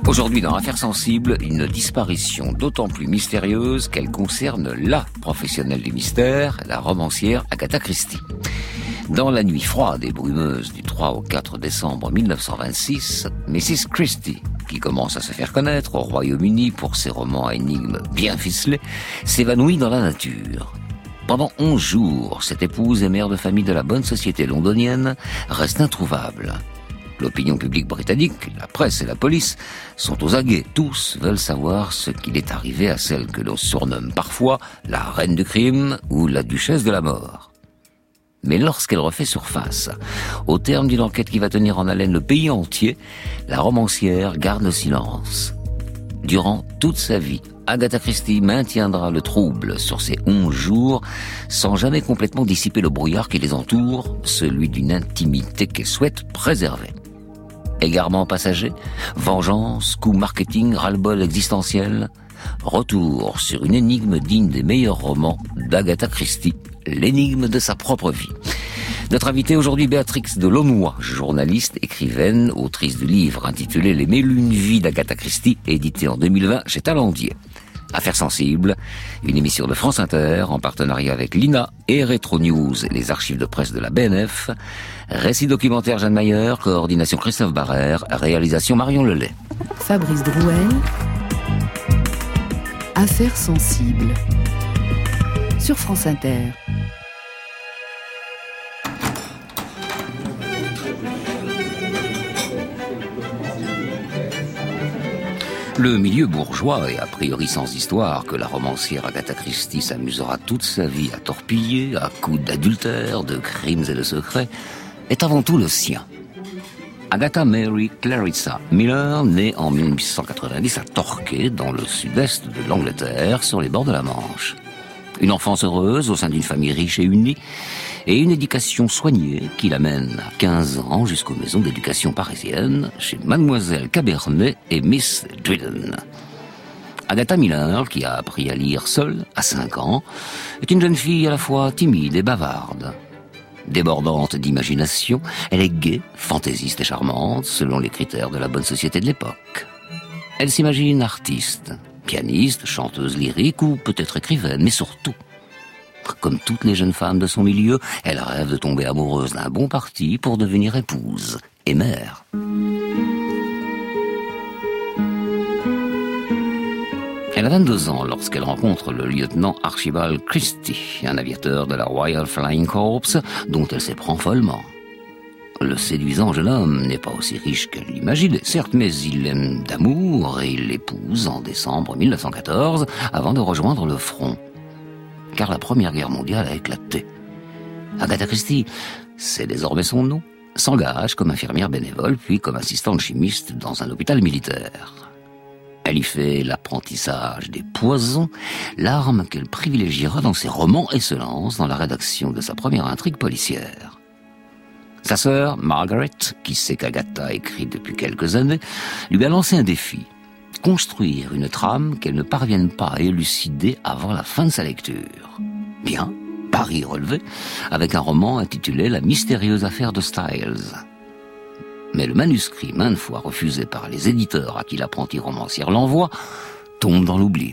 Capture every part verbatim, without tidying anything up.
Aujourd'hui, dans Affaires sensibles, une disparition d'autant plus mystérieuse qu'elle concerne la professionnelle du mystère, la romancière Agatha Christie. Dans la nuit froide et brumeuse du trois au quatre décembre mille neuf cent vingt-six, missus Christie, qui commence à se faire connaître au Royaume-Uni pour ses romans à énigmes bien ficelés, s'évanouit dans la nature. Pendant onze jours, cette épouse et mère de famille de la bonne société londonienne reste introuvable. L'opinion publique britannique, la presse et la police sont aux aguets. Tous veulent savoir ce qu'il est arrivé à celle que l'on surnomme parfois la reine du crime ou la duchesse de la mort. Mais lorsqu'elle refait surface, au terme d'une enquête qui va tenir en haleine le pays entier, la romancière garde le silence. Durant toute sa vie, Agatha Christie maintiendra le trouble sur ces onze jours sans jamais complètement dissiper le brouillard qui les entoure, celui d'une intimité qu'elle souhaite préserver. Égarement passager, vengeance, coup marketing, ras-le-bol existentiel, retour sur une énigme digne des meilleurs romans d'Agatha Christie, l'énigme de sa propre vie. Notre invitée aujourd'hui, Béatrix Delaunoy, journaliste, écrivaine, autrice du livre intitulé Les Mille Une Vies d'Agatha Christie, édité en deux mille vingt chez Talendier. Affaires sensibles, une émission de France Inter en partenariat avec l'I N A et Retro News et les archives de presse de la B N F. Récit documentaire Jeanne Mayer, coordination Christophe Barrère, réalisation Marion Lelay. Fabrice Drouel. Affaires sensibles sur France Inter. Le milieu bourgeois, et a priori sans histoire, que la romancière Agatha Christie s'amusera toute sa vie à torpiller, à coups d'adultère, de crimes et de secrets, est avant tout le sien. Agatha Mary Clarissa Miller, née en mille huit cent quatre-vingt-dix à Torquay, dans le sud-est de l'Angleterre, sur les bords de la Manche. Une enfance heureuse au sein d'une famille riche et unie, et une éducation soignée qui l'amène à quinze ans jusqu'aux maisons d'éducation parisiennes, chez Mademoiselle Cabernet et Miss Dryden. Agatha Miller, qui a appris à lire seule à cinq ans, est une jeune fille à la fois timide et bavarde. Débordante d'imagination, elle est gaie, fantaisiste et charmante, selon les critères de la bonne société de l'époque. Elle s'imagine artiste, pianiste, chanteuse lyrique ou peut-être écrivaine, mais surtout, comme toutes les jeunes femmes de son milieu, elle rêve de tomber amoureuse d'un bon parti pour devenir épouse et mère. Elle a vingt-deux ans lorsqu'elle rencontre le lieutenant Archibald Christie, un aviateur de la Royal Flying Corps dont elle s'éprend follement. Le séduisant jeune homme n'est pas aussi riche qu'elle l'imaginait, certes, mais il l'aime d'amour et il l'épouse en décembre mille neuf cent quatorze avant de rejoindre le front. Car la Première Guerre mondiale a éclaté. Agatha Christie, c'est désormais son nom, s'engage comme infirmière bénévole, puis comme assistante chimiste dans un hôpital militaire. Elle y fait l'apprentissage des poisons, l'arme qu'elle privilégiera dans ses romans et se lance dans la rédaction de sa première intrigue policière. Sa sœur, Margaret, qui sait qu'Agatha écrit depuis quelques années, lui a lancé un défi. Construire une trame qu'elle ne parvienne pas à élucider avant la fin de sa lecture. Bien, pari relevé, avec un roman intitulé La mystérieuse affaire de Styles. Mais le manuscrit, maintes fois refusé par les éditeurs à qui l'apprentie romancière l'envoie, tombe dans l'oubli.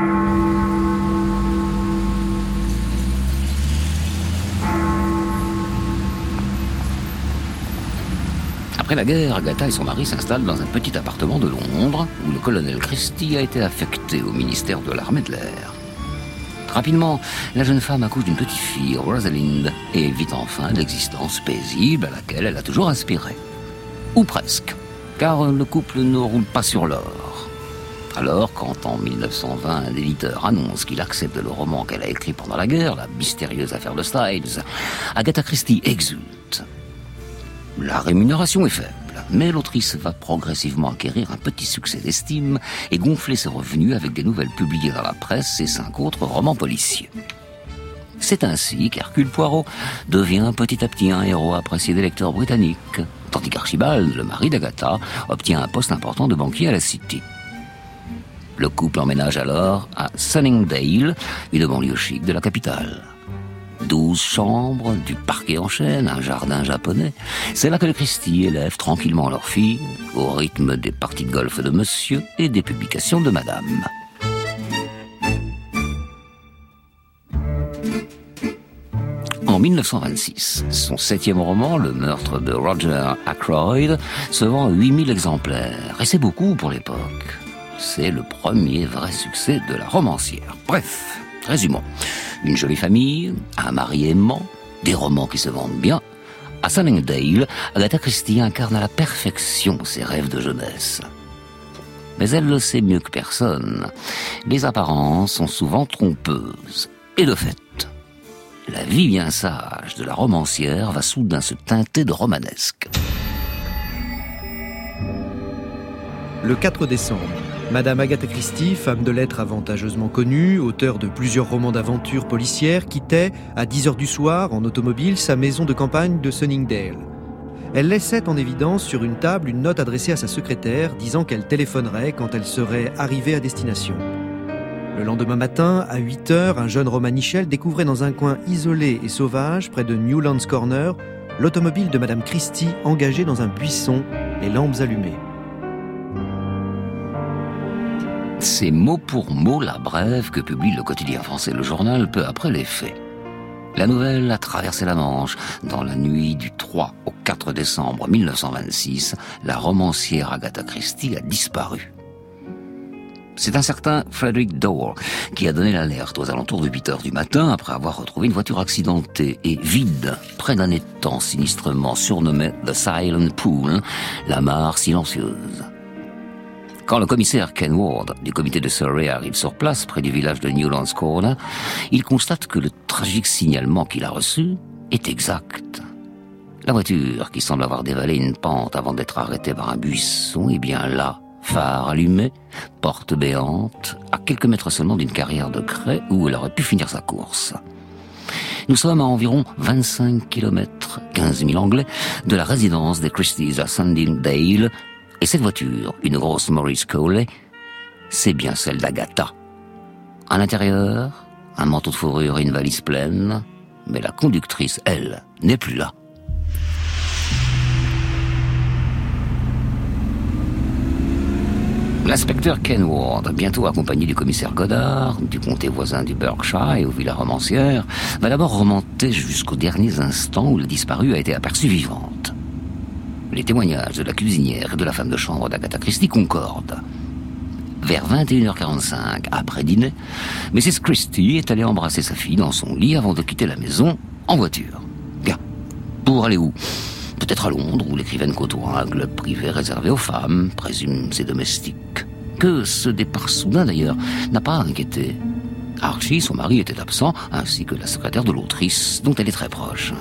Après la guerre, Agatha et son mari s'installent dans un petit appartement de Londres où le colonel Christie a été affecté au ministère de l'armée de l'air. Rapidement, la jeune femme accouche d'une petite fille, Rosalind, et vit enfin l'existence paisible à laquelle elle a toujours aspiré. Ou presque, car le couple ne roule pas sur l'or. Alors, quand en mille neuf cent vingt, un éditeur annonce qu'il accepte le roman qu'elle a écrit pendant la guerre, La mystérieuse affaire de Styles, Agatha Christie exulte. La rémunération est faible, mais l'autrice va progressivement acquérir un petit succès d'estime et gonfler ses revenus avec des nouvelles publiées dans la presse et cinq autres romans policiers. C'est ainsi qu'Hercule Poirot devient petit à petit un héros apprécié des lecteurs britanniques, tandis qu'Archibald, le mari d'Agatha, obtient un poste important de banquier à la City. Le couple emménage alors à Sunningdale, une banlieue chic de la capitale. Douze chambres, du parquet en chêne, un jardin japonais. C'est là que les Christie élèvent tranquillement leurs filles, au rythme des parties de golf de monsieur et des publications de madame. En mille neuf cent vingt-six, son septième roman, Le meurtre de Roger Ackroyd, se vend à huit mille exemplaires. Et c'est beaucoup pour l'époque. C'est le premier vrai succès de la romancière. Bref, résumons. Une jolie famille, un mari aimant, des romans qui se vendent bien. À Sunningdale, Agatha Christie incarne à la perfection ses rêves de jeunesse. Mais elle le sait mieux que personne. Les apparences sont souvent trompeuses. Et de fait, la vie bien sage de la romancière va soudain se teinter de romanesque. Le quatre décembre, Madame Agatha Christie, femme de lettres avantageusement connue, auteure de plusieurs romans d'aventure policières, quittait, à dix heures du soir, en automobile, sa maison de campagne de Sunningdale. Elle laissait en évidence sur une table une note adressée à sa secrétaire, disant qu'elle téléphonerait quand elle serait arrivée à destination. Le lendemain matin, à huit heures, un jeune Romanichel découvrait dans un coin isolé et sauvage, près de Newlands Corner, l'automobile de Madame Christie engagée dans un buisson, les lampes allumées. C'est mot pour mot la brève que publie le quotidien français Le Journal peu après les faits. La nouvelle a traversé la Manche. Dans la nuit du trois au quatre décembre mille neuf cent vingt-six, la romancière Agatha Christie a disparu. C'est un certain Frederick Dore qui a donné l'alerte aux alentours de huit heures du matin après avoir retrouvé une voiture accidentée et vide près d'un étang sinistrement surnommé The Silent Pool, la mare silencieuse. Quand le commissaire Ken Ward du comité de Surrey arrive sur place près du village de Newlands Corner, il constate que le tragique signalement qu'il a reçu est exact. La voiture, qui semble avoir dévalé une pente avant d'être arrêtée par un buisson, est bien là, phare allumé, porte béante, à quelques mètres seulement d'une carrière de craie où elle aurait pu finir sa course. Nous sommes à environ vingt-cinq kilomètres, quinze mille anglais, de la résidence des Christies à Sunningdale, et cette voiture, une grosse Morris Cowley, c'est bien celle d'Agatha. À l'intérieur, un manteau de fourrure et une valise pleine, mais la conductrice, elle, n'est plus là. L'inspecteur Ken Ward, bientôt accompagné du commissaire Goddard, du comté voisin du Berkshire, aux villas romancières, va d'abord remonter jusqu'aux derniers instants où la disparue a été aperçue vivante. Les témoignages de la cuisinière et de la femme de chambre d'Agatha Christie concordent. Vers vingt et une heures quarante-cinq, après dîner, missus Christie est allée embrasser sa fille dans son lit avant de quitter la maison en voiture. Bien. Pour aller où ? Peut-être à Londres, où l'écrivaine côtoie un club privé réservé aux femmes, présume ses domestiques. Que ce départ soudain, d'ailleurs, n'a pas inquiété. Archie, son mari, était absent, ainsi que la secrétaire de l'autrice, dont elle est très proche.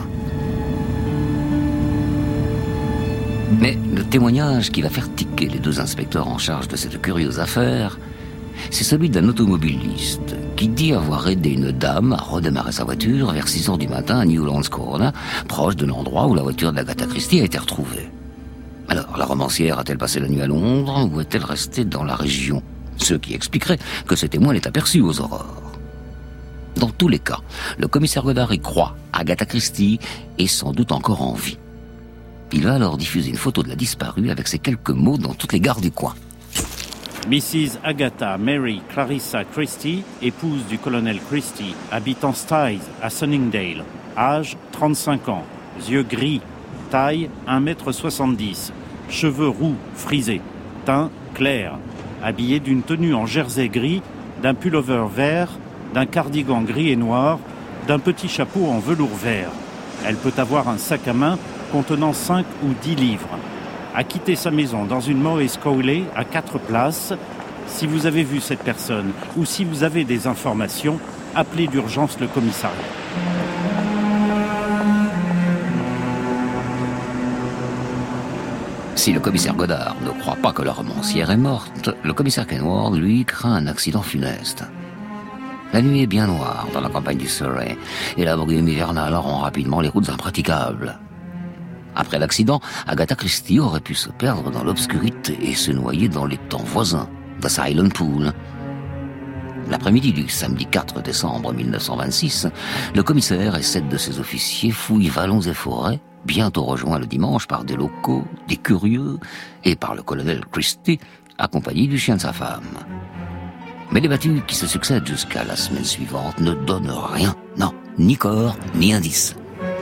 Mais le témoignage qui va faire tiquer les deux inspecteurs en charge de cette curieuse affaire, c'est celui d'un automobiliste qui dit avoir aidé une dame à redémarrer sa voiture vers six heures du matin à Newlands Corner, proche de l'endroit où la voiture d'Agatha Christie a été retrouvée. Alors, la romancière a-t-elle passé la nuit à Londres ou est-elle restée dans la région ? Ce qui expliquerait que ce témoin l'ait aperçue aux aurores. Dans tous les cas, le commissaire Goddard y croit. Agatha Christie est sans doute encore en vie. Il va alors diffuser une photo de la disparue avec ces quelques mots dans toutes les gares du coin. missus Agatha Mary Clarissa Christie, épouse du colonel Christie, habitant Styes à Sunningdale. Âge trente-cinq ans. Yeux gris. Taille un mètre soixante-dix. Cheveux roux, frisés. Teint clair. Habillée d'une tenue en jersey gris, d'un pullover vert, d'un cardigan gris et noir, d'un petit chapeau en velours vert. Elle peut avoir un sac à main contenant cinq ou dix livres. A quitté sa maison dans une Morris Cowley à quatre places. Si vous avez vu cette personne ou si vous avez des informations, appelez d'urgence le commissariat. Si le commissaire Goddard ne croit pas que la romancière est morte, le commissaire Ken Ward, lui, craint un accident funeste. La nuit est bien noire dans la campagne du Surrey et la brume hivernale rend rapidement les routes impraticables. Après l'accident, Agatha Christie aurait pu se perdre dans l'obscurité et se noyer dans l'étang voisin, The Silent Pool. L'après-midi du samedi quatre décembre mille neuf cent vingt-six, le commissaire et sept de ses officiers fouillent vallons et forêts, bientôt rejoints le dimanche par des locaux, des curieux et par le colonel Christie, accompagné du chien de sa femme. Mais les battues qui se succèdent jusqu'à la semaine suivante ne donnent rien, non, ni corps, ni indice.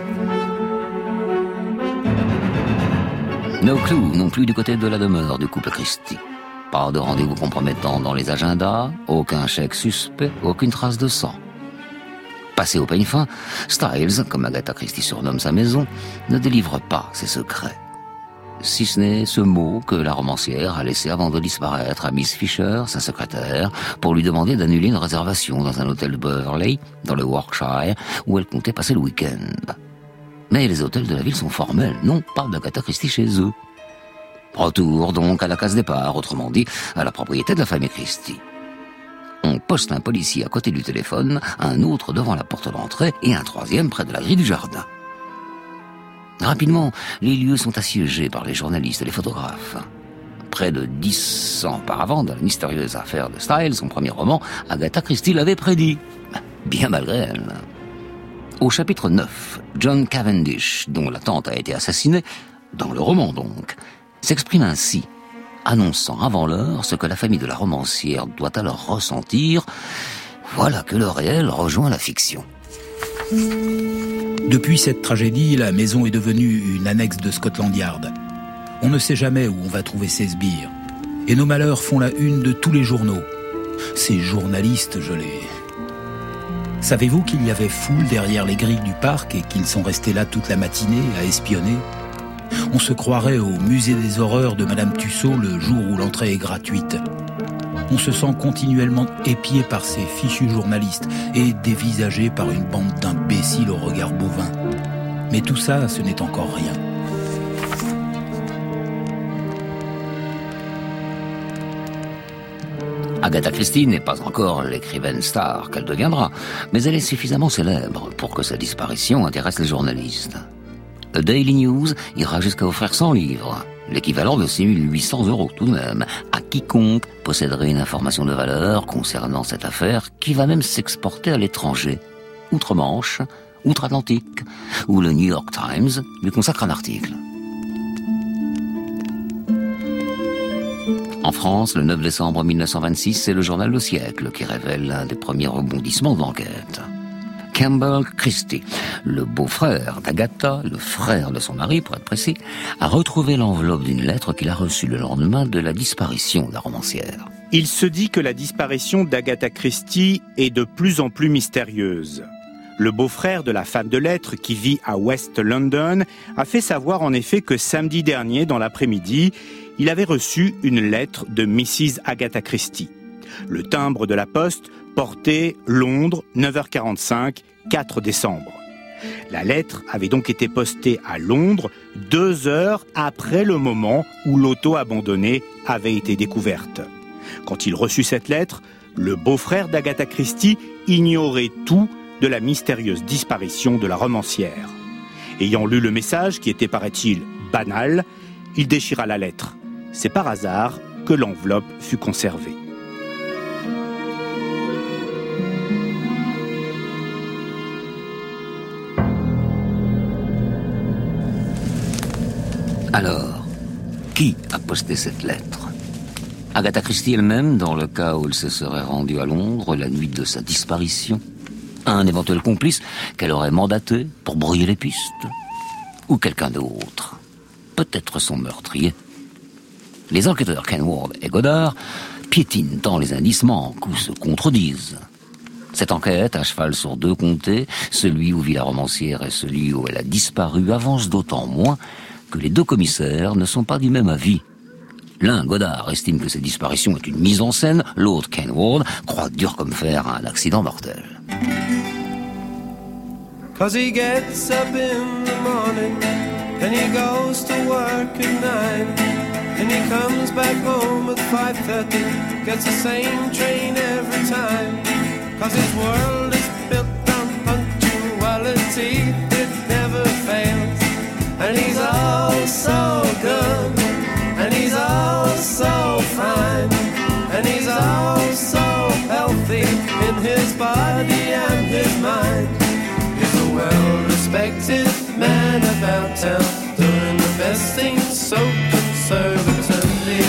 No clue non plus du côté de la demeure du couple Christie. Pas de rendez-vous compromettant dans les agendas, aucun chèque suspect, aucune trace de sang. Passé au peigne fin, Styles, comme Agatha Christie surnomme sa maison, ne délivre pas ses secrets. Si ce n'est ce mot que la romancière a laissé avant de disparaître à Miss Fisher, sa secrétaire, pour lui demander d'annuler une réservation dans un hôtel de Burley, dans le Warwickshire, où elle comptait passer le week-end. Mais les hôtels de la ville sont formels, non pas d'Agatha Christie chez eux. Retour donc à la case départ, autrement dit, à la propriété de la famille Christie. On poste un policier à côté du téléphone, un autre devant la porte d'entrée et un troisième près de la grille du jardin. Rapidement, les lieux sont assiégés par les journalistes et les photographes. Près de dix ans auparavant, dans la mystérieuse affaire de Styles, son premier roman, Agatha Christie l'avait prédit, bien malgré elle. Au chapitre neuf, John Cavendish, dont la tante a été assassinée, dans le roman donc, s'exprime ainsi, annonçant avant l'heure ce que la famille de la romancière doit alors ressentir. Voilà que le réel rejoint la fiction. Depuis cette tragédie, la maison est devenue une annexe de Scotland Yard. On ne sait jamais où on va trouver ces sbires. Et nos malheurs font la une de tous les journaux. Ces journalistes, je les... Savez-vous qu'il y avait foule derrière les grilles du parc et qu'ils sont restés là toute la matinée à espionner ? On se croirait au musée des horreurs de Madame Tussaud le jour où l'entrée est gratuite. On se sent continuellement épié par ces fichus journalistes et dévisagé par une bande d'imbéciles au regard bovin. Mais tout ça, ce n'est encore rien. Agatha Christie n'est pas encore l'écrivaine star qu'elle deviendra, mais elle est suffisamment célèbre pour que sa disparition intéresse les journalistes. The Daily News ira jusqu'à offrir cent livres, l'équivalent de six mille huit cents euros tout de même, à quiconque posséderait une information de valeur concernant cette affaire qui va même s'exporter à l'étranger, outre-Manche, outre-Atlantique, où le New York Times lui consacre un article. En France, le neuf décembre mille neuf cent vingt-six, c'est le journal Le Siècle qui révèle l'un des premiers rebondissements de l'enquête. Campbell Christie, le beau-frère d'Agatha, le frère de son mari pour être précis, a retrouvé l'enveloppe d'une lettre qu'il a reçue le lendemain de la disparition de la romancière. Il se dit que la disparition d'Agatha Christie est de plus en plus mystérieuse. Le beau-frère de la femme de lettres qui vit à West London a fait savoir en effet que samedi dernier, dans l'après-midi, il avait reçu une lettre de Missus Agatha Christie. Le timbre de la poste portait Londres, neuf heures quarante-cinq, quatre décembre. La lettre avait donc été postée à Londres deux heures après le moment où l'auto abandonnée avait été découverte. Quand il reçut cette lettre, le beau-frère d'Agatha Christie ignorait tout de la mystérieuse disparition de la romancière. Ayant lu le message, qui était, paraît-il, banal, il déchira la lettre. C'est par hasard que l'enveloppe fut conservée. Alors, qui a posté cette lettre ? Agatha Christie elle-même, dans le cas où elle se serait rendue à Londres la nuit de sa disparition ? Un éventuel complice qu'elle aurait mandaté pour brouiller les pistes ? Ou quelqu'un d'autre ? Peut-être son meurtrier. Les enquêteurs Kenward et Goddard piétinent tant les indices manquent ou se contredisent. Cette enquête, à cheval sur deux comtés, celui où vit la romancière et celui où elle a disparu, avance d'autant moins que les deux commissaires ne sont pas du même avis. L'un, Goddard, estime que cette disparition est une mise en scène, l'autre, Kenward, croit dur comme fer à un accident mortel. Cause he gets up in the morning and he goes to work at nine and he comes back home at five thirty, gets the same train every time. Cause his world is built on punctuality, it never fails. And he's all so good, and he's all so fine, and he's all so healthy. his mind. He's a well-respected man about town, doing the best things so conservatively.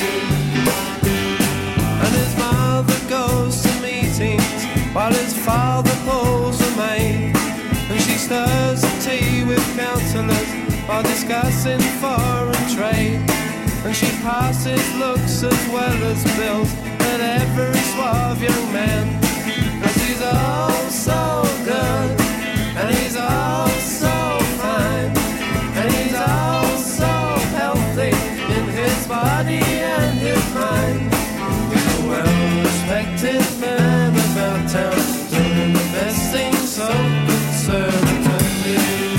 And his mother goes to meetings while his father pulls a maid, and she stirs the tea with counsellors while discussing foreign trade. And she passes looks as well as bills at every suave young man. And she's all so good, and he's all so fine, and he's all so healthy in his body and his mind. He's a well-respected man about town, doing the best things so conservatively.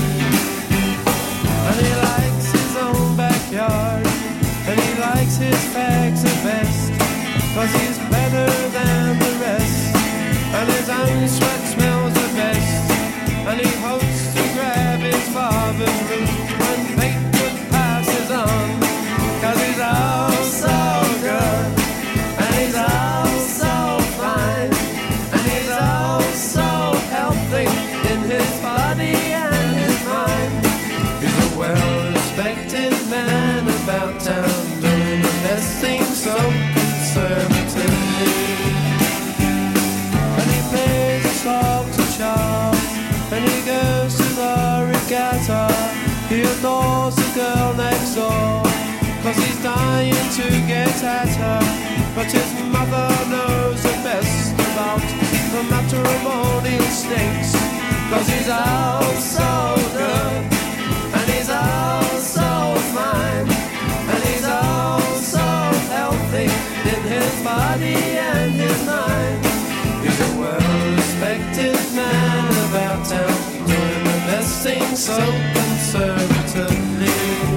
And he likes his own backyard, and he likes his fags the best, 'cause he's better than the rest, and his own sweat smells the best. And he hopes to grab his father's root when Batewood passes on, 'cause he's all so good, and he's all so fine, and he's all so healthy in his body and his mind. He's a well-respected man about town, doing the best things so conservatively. And he plays a song to Charles, and he goes to the regatta. He adores the girl next door, 'cause he's dying to get at her. But his mother knows the best about the matrimonial stakes, 'cause he's all so good, and he's all so fine, and he's all so healthy in his body and his mind. He's a well-respected man about town, doing the best things so conservatively.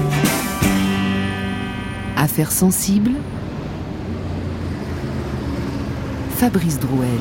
Affaires sensibles. Fabrice Drouel.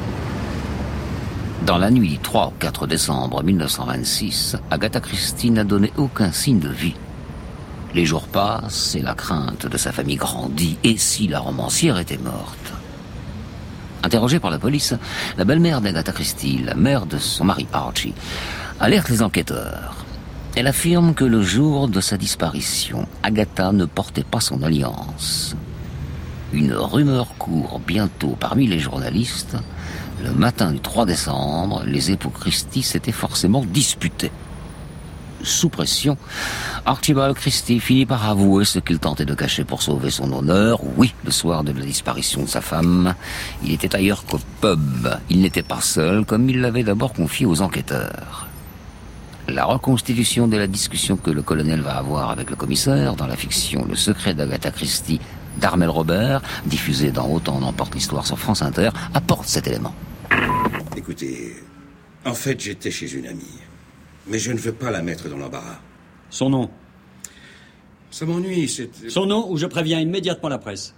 Dans la nuit du trois au quatre décembre mille neuf cent vingt-six, Agatha Christie n'a donné aucun signe de vie. Les jours passent et la crainte de sa famille grandit. Et si la romancière était morte ? Interrogée par la police, la belle-mère d'Agatha Christie, la mère de son mari Archie, alerte les enquêteurs. Elle affirme que le jour de sa disparition, Agatha ne portait pas son alliance. Une rumeur court bientôt parmi les journalistes. Le matin du trois décembre, les époux Christie s'étaient forcément disputés. Sous pression, Archibald Christie finit par avouer ce qu'il tentait de cacher pour sauver son honneur. Oui, le soir de la disparition de sa femme, il était ailleurs qu'au pub. Il n'était pas seul, comme il l'avait d'abord confié aux enquêteurs. La reconstitution de la discussion que le colonel va avoir avec le commissaire dans la fiction Le secret d'Agatha Christie d'Armel Robert, diffusée dans Autant en emporte l'histoire sur France Inter, apporte cet élément. Écoutez, en fait, j'étais chez une amie. Mais je ne veux pas la mettre dans l'embarras. Son nom. Ça m'ennuie, c'est... Son nom, ou je préviens immédiatement la presse.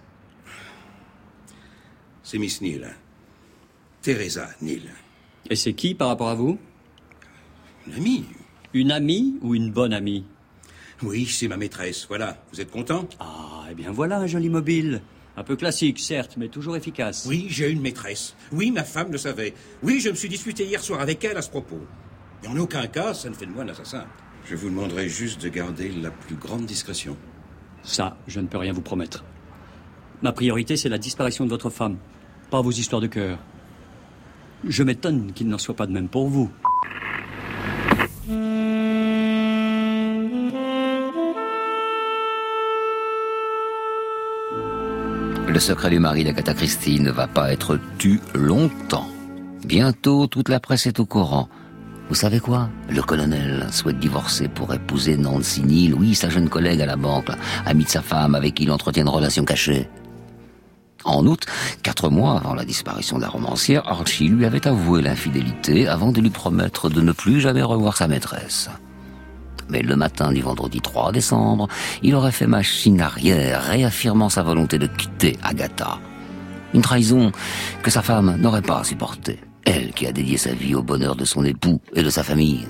C'est Miss Neal. Teresa Neal. Et c'est qui par rapport à vous? Une amie. Une amie ou une bonne amie? Oui, c'est ma maîtresse, voilà. Vous êtes content? Ah, eh bien voilà un joli mobile. Un peu classique, certes, mais toujours efficace. Oui, j'ai une maîtresse. Oui, ma femme le savait. Oui, je me suis disputé hier soir avec elle à ce propos. Et en aucun cas, ça ne fait de moi un assassin. Je vous demanderai juste de garder la plus grande discrétion. Ça, je ne peux rien vous promettre. Ma priorité, c'est la disparition de votre femme, pas vos histoires de cœur. Je m'étonne qu'il n'en soit pas de même pour vous. Le secret du mari d'Agatha Christie ne va pas être tu longtemps. Bientôt, toute la presse est au courant. Vous savez quoi? Le colonel souhaite divorcer pour épouser Nancy Neal, oui, sa jeune collègue à la banque, amie de sa femme avec qui il entretient une relation cachée. En août, quatre mois avant la disparition de la romancière, Archie lui avait avoué l'infidélité avant de lui promettre de ne plus jamais revoir sa maîtresse. Mais le matin du vendredi trois décembre, il aurait fait machine arrière, réaffirmant sa volonté de quitter Agatha. Une trahison que sa femme n'aurait pas supportée. Elle qui a dédié sa vie au bonheur de son époux et de sa famille.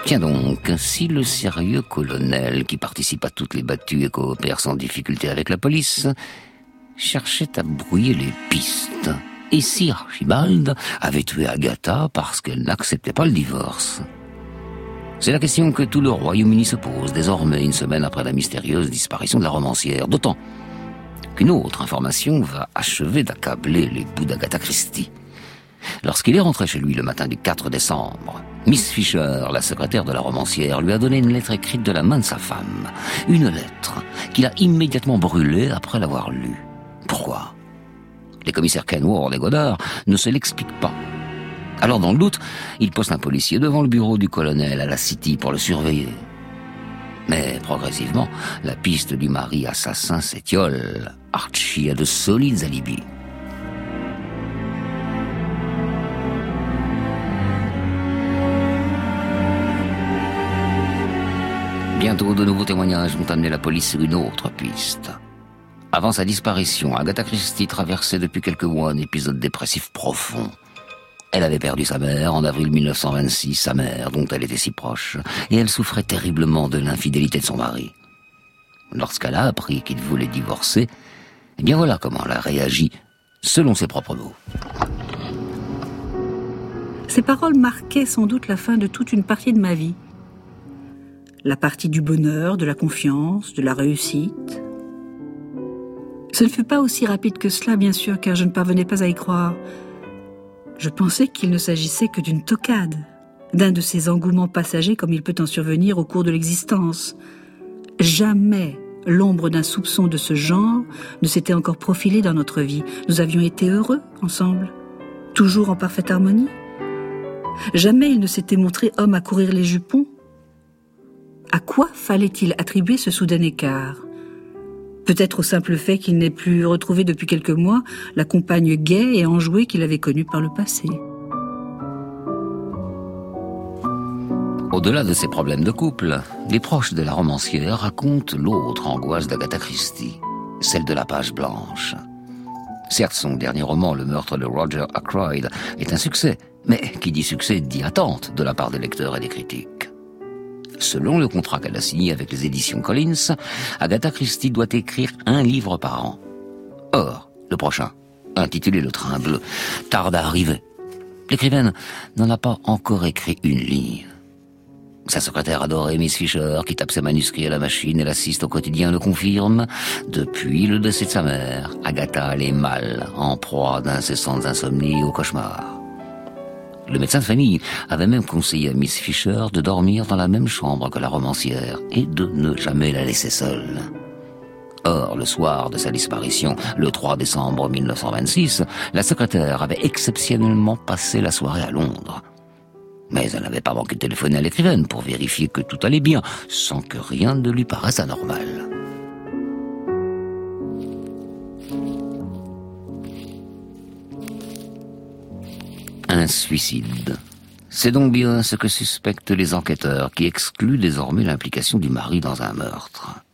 Tiens donc, si le sérieux colonel, qui participe à toutes les battues et coopère sans difficulté avec la police, cherchait à brouiller les pistes, et si Archibald avait tué Agatha parce qu'elle n'acceptait pas le divorce? C'est la question que tout le Royaume-Uni se pose désormais, une semaine après la mystérieuse disparition de la romancière, d'autant qu'une autre information va achever d'accabler les bouts d'Agatha Christie. Lorsqu'il est rentré chez lui le matin du quatre décembre, Miss Fisher, la secrétaire de la romancière, lui a donné une lettre écrite de la main de sa femme. Une lettre qu'il a immédiatement brûlée après l'avoir lue. Pourquoi? Les commissaires Kenward et Goddard ne se l'expliquent pas. Alors dans le doute, il poste un policier devant le bureau du colonel à la City pour le surveiller. Mais progressivement, la piste du mari assassin s'étiole. Archie a de solides alibis. Bientôt, de nouveaux témoignages vont amener la police sur une autre piste. Avant sa disparition, Agatha Christie traversait depuis quelques mois un épisode dépressif profond. Elle avait perdu sa mère en avril mille neuf cent vingt-six, sa mère dont elle était si proche, et elle souffrait terriblement de l'infidélité de son mari. Lorsqu'elle a appris qu'il voulait divorcer, eh bien voilà comment elle a réagi, selon ses propres mots. Ces paroles marquaient sans doute la fin de toute une partie de ma vie. La partie du bonheur, de la confiance, de la réussite. Ce ne fut pas aussi rapide que cela, bien sûr, car je ne parvenais pas à y croire. Je pensais qu'il ne s'agissait que d'une toquade, d'un de ces engouements passagers comme il peut en survenir au cours de l'existence. Jamais l'ombre d'un soupçon de ce genre ne s'était encore profilée dans notre vie. Nous avions été heureux ensemble, toujours en parfaite harmonie. Jamais il ne s'était montré homme à courir les jupons. À quoi fallait-il attribuer ce soudain écart ? Peut-être au simple fait qu'il n'ait plus retrouvé depuis quelques mois la compagne gaie et enjouée qu'il avait connue par le passé. Au-delà de ces problèmes de couple, les proches de la romancière racontent l'autre angoisse d'Agatha Christie, celle de la page blanche. Certes, son dernier roman, Le meurtre de Roger Ackroyd, est un succès, mais qui dit succès dit attente de la part des lecteurs et des critiques. Selon le contrat qu'elle a signé avec les éditions Collins, Agatha Christie doit écrire un livre par an. Or, le prochain, intitulé Le Train Bleu, tarde à arriver. L'écrivaine n'en a pas encore écrit une ligne. Sa secrétaire adorée, Miss Fisher, qui tape ses manuscrits à la machine et l'assiste au quotidien, le confirme. Depuis le décès de sa mère, Agatha allait mal, en proie d'incessantes insomnies au cauchemar. Le médecin de famille avait même conseillé à Miss Fisher de dormir dans la même chambre que la romancière et de ne jamais la laisser seule. Or, le soir de sa disparition, le trois décembre mille neuf cent vingt-six, la secrétaire avait exceptionnellement passé la soirée à Londres. Mais elle n'avait pas manqué de téléphoner à l'écrivaine pour vérifier que tout allait bien, sans que rien ne lui paraisse anormal. Un suicide. C'est donc bien ce que suspectent les enquêteurs qui excluent désormais l'implication du mari dans un meurtre.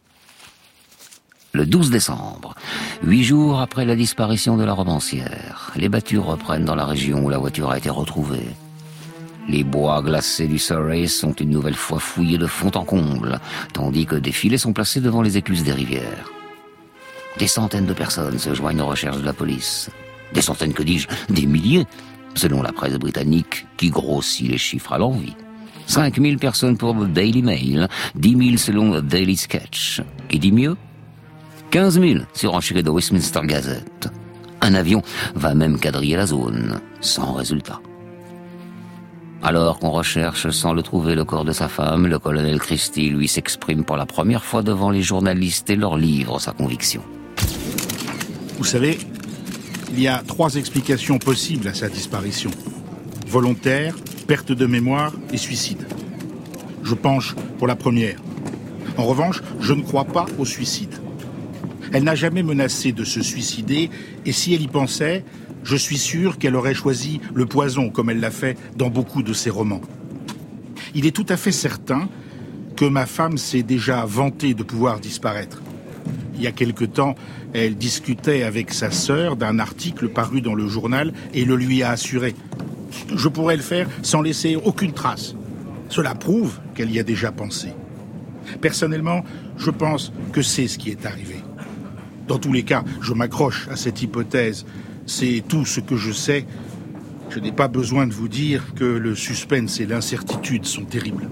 Le douze décembre, huit jours après la disparition de la romancière, les battues reprennent dans la région où la voiture a été retrouvée. Les bois glacés du Surrey sont une nouvelle fois fouillés de fond en comble, tandis que des filets sont placés devant les écluses des rivières. Des centaines de personnes se joignent aux recherches de la police. Des centaines, que dis-je, des milliers, selon la presse britannique qui grossit les chiffres à l'envi. cinq mille personnes pour le Daily Mail, dix mille selon le Daily Sketch. Qui dit mieux ? quinze mille sur enchéré de Westminster Gazette. Un avion va même quadriller la zone, sans résultat. Alors qu'on recherche sans le trouver le corps de sa femme, le colonel Christie, lui, s'exprime pour la première fois devant les journalistes et leur livre sa conviction. Vous savez, il y a trois explications possibles à sa disparition. Volontaire, perte de mémoire et suicide. Je penche pour la première. En revanche, je ne crois pas au suicide. Elle n'a jamais menacé de se suicider, et si elle y pensait, je suis sûr qu'elle aurait choisi le poison, comme elle l'a fait dans beaucoup de ses romans. Il est tout à fait certain que ma femme s'est déjà vantée de pouvoir disparaître. Il y a quelque temps, elle discutait avec sa sœur d'un article paru dans le journal et le lui a assuré. Je pourrais le faire sans laisser aucune trace. Cela prouve qu'elle y a déjà pensé. Personnellement, je pense que c'est ce qui est arrivé. Dans tous les cas, je m'accroche à cette hypothèse. C'est tout ce que je sais. Je n'ai pas besoin de vous dire que le suspense et l'incertitude sont terribles.